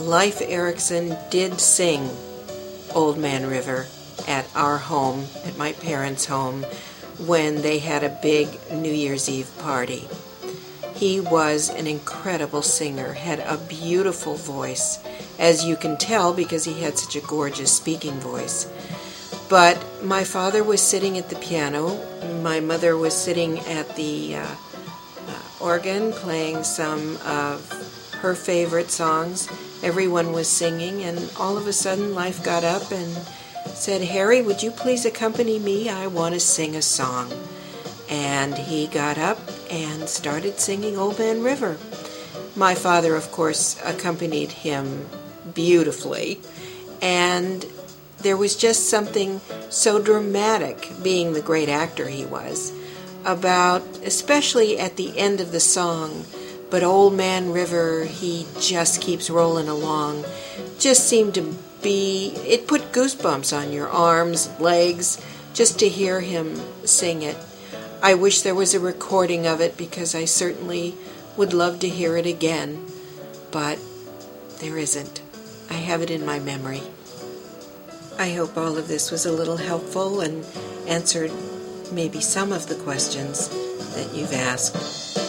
Leif Erikson did sing Old Man River at our home, at my parents' home, when they had a big New Year's Eve party. He was an incredible singer, had a beautiful voice, as you can tell because he had such a gorgeous speaking voice. But my father was sitting at the piano, my mother was sitting at the organ playing some of her favorite songs. Everyone was singing, and all of a sudden Leif got up and said, "Harry, would you please accompany me? I want to sing a song." And he got up and started singing Old Man River. My father, of course, accompanied him beautifully, and there was just something so dramatic, being the great actor he was, about, especially at the end of the song, "But Old Man River, he just keeps rolling along," just seemed to be, it put goosebumps on your arms, legs, just to hear him sing it. I wish there was a recording of it because I certainly would love to hear it again, but there isn't. I have it in my memory. I hope all of this was a little helpful and answered maybe some of the questions that you've asked.